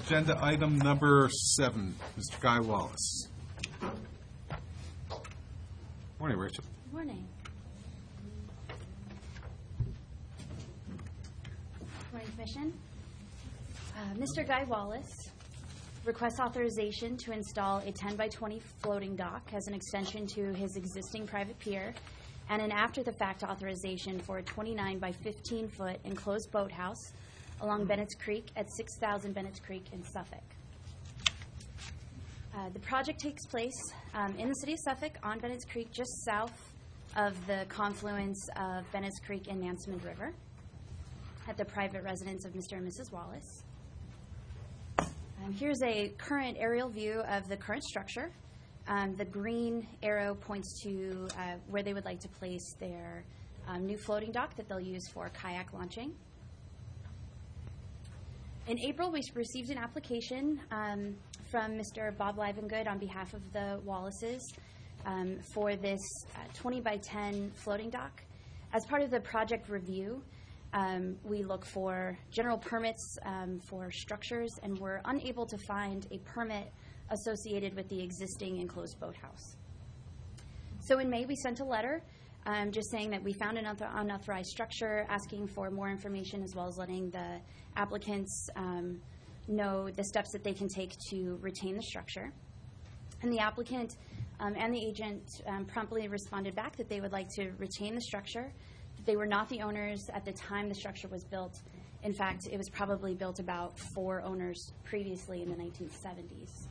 Agenda item number 7, Mr. Guy Wallace. Morning, Rachel. Good morning. Morning, Commission. Mr. Guy Wallace requests authorization to install a 10 by 20 floating dock as an extension to his existing private pier and an after-the-fact authorization for a 29 by 15-foot enclosed boathouse along Bennett's Creek at 6,000 Bennett's Creek in Suffolk. The project takes place in the city of Suffolk on Bennett's Creek, just south of the confluence of Bennett's Creek and Nansemond River at the private residence of Mr. and Mrs. Wallace. Here's a current aerial view of the current structure. The green arrow points to where they would like to place their new floating dock that they'll use for kayak launching. In April, we received an application from Mr. Bob Livengood on behalf of the Wallaces for this 20 by 10 floating dock. As part of the project review, we look for general permits for structures, and we're unable to find a permit associated with the existing enclosed boathouse. So in May, we sent a letter just saying that we found an unauthorized structure, asking for more information, as well as letting the applicants know the steps that they can take to retain the structure. And the applicant and the agent promptly responded back that they would like to retain the structure. They were not the owners at the time the structure was built. In fact, it was probably built about 4 owners previously in the 1970s.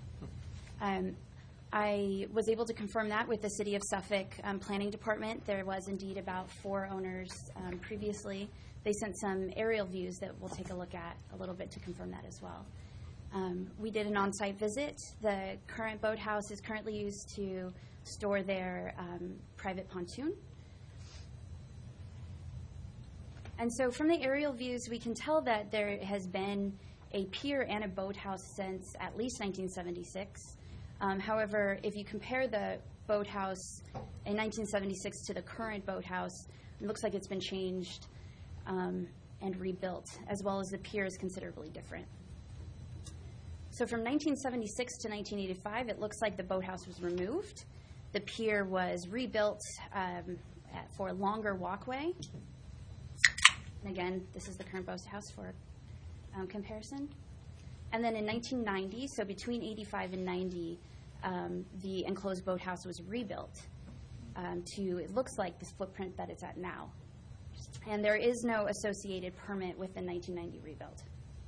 I was able to confirm that with the City of Suffolk Planning Department. There was indeed about 4 owners previously. They sent some aerial views that we'll take a look at a little bit to confirm that as well. We did an on-site visit. The current boathouse is currently used to store their private pontoon. And so from the aerial views, we can tell that there has been a pier and a boathouse since at least 1976. However, if you compare the boathouse in 1976 to the current boathouse, it looks like it's been changed and rebuilt, as well as the pier is considerably different. So from 1976 to 1985, it looks like the boathouse was removed. The pier was rebuilt for a longer walkway. And again, this is the current boathouse for comparison. And then in 1990, so between 85 and 90, the enclosed boathouse was rebuilt to, it looks like, this footprint that it's at now. And there is no associated permit with the 1990 rebuild.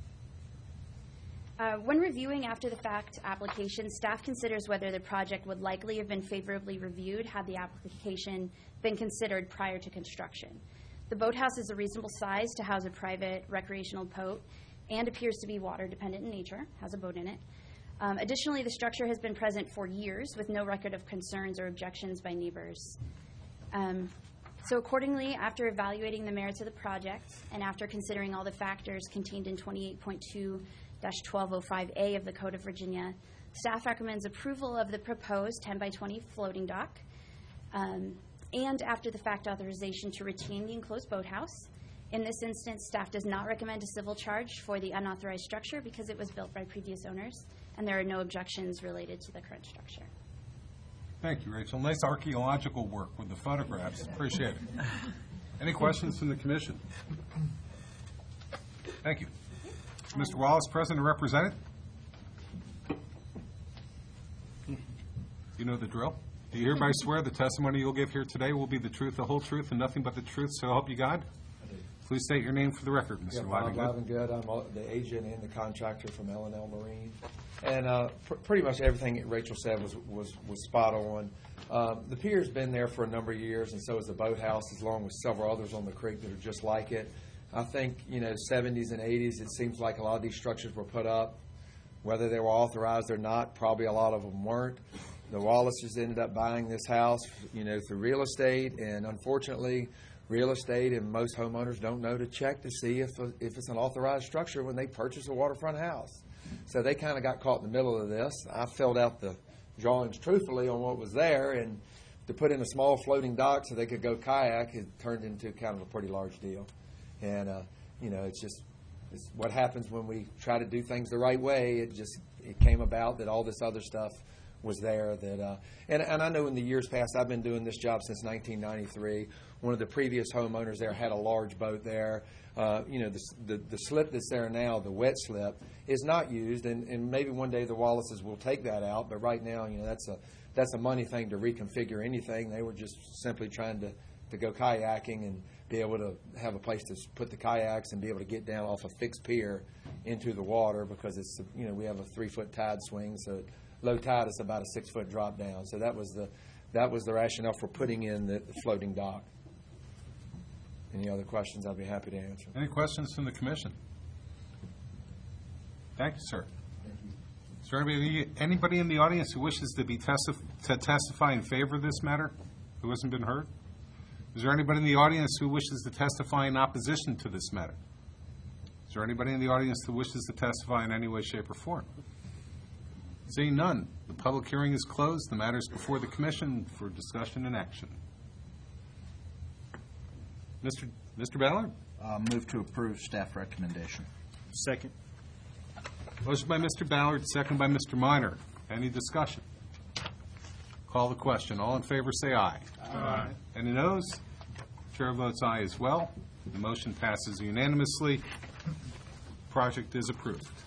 When reviewing after-the-fact application, staff considers whether the project would likely have been favorably reviewed had the application been considered prior to construction. The boathouse is a reasonable size to house a private recreational boat and appears to be water-dependent in nature, has a boat in it. Additionally, the structure has been present for years with no record of concerns or objections by neighbors. So accordingly, after evaluating the merits of the project and after considering all the factors contained in 28.2-1205A of the Code of Virginia, staff recommends approval of the proposed 10 by 20 floating dock and after the fact authorization to retain the enclosed boathouse. In this instance, staff does not recommend a civil charge for the unauthorized structure because it was built by previous owners, and there are no objections related to the current structure. Thank you, Rachel. Nice archaeological work with the photographs. Appreciate it. Any questions from the Commission? Thank you. Mr. Wallace, present and represented? You know the drill. Do you hereby swear the testimony you'll give here today will be the truth, the whole truth, and nothing but the truth, so help you God? Please state your name for the record, Mr. Bob Livengood. I'm the agent and the contractor from L&L Marine. And pretty much everything Rachel said was spot on. The pier's been there for a number of years, and so is the boathouse, along with several others on the creek that are just like it. I think, 70s and 80s, it seems like a lot of these structures were put up, whether they were authorized or not. Probably a lot of them weren't. The Wallaces ended up buying this house, through real estate, and unfortunately, real estate and most homeowners don't know to check to see if it's an authorized structure when they purchase a waterfront house. So they kind of got caught in the middle of this. I filled out the drawings truthfully on what was there, and to put in a small floating dock so they could go kayak, it turned into kind of a pretty large deal. And, it's just it's what happens when we try to do things the right way. It came about that all this other stuff was there. And I know in the years past, I've been doing this job since 1993. One of the previous homeowners there had a large boat there. The slip that's there now, the wet slip, is not used, and maybe one day the Wallaces will take that out. But right now, that's a money thing to reconfigure anything. They were just simply trying to go kayaking and be able to have a place to put the kayaks and be able to get down off a fixed pier into the water, because it's we have a 3-foot tide swing, so low tide is about a 6-foot drop down. So that was the rationale for putting in the floating dock. Any other questions, I'll be happy to answer. Any questions from the commission? Thank you, sir. Is there anybody in the audience who wishes to testify in favor of this matter who hasn't been heard? Is there anybody in the audience who wishes to testify in opposition to this matter? Is there anybody in the audience who wishes to testify in any way, shape, or form? Seeing none, the public hearing is closed. The matter is before the commission for discussion and action. Mr. Ballard? Move to approve staff recommendation. Second. Motion by Mr. Ballard, second by Mr. Minor. Any discussion? Call the question. All in favor say aye. Aye. Any noes? Chair votes aye as well. The motion passes unanimously. Project is approved.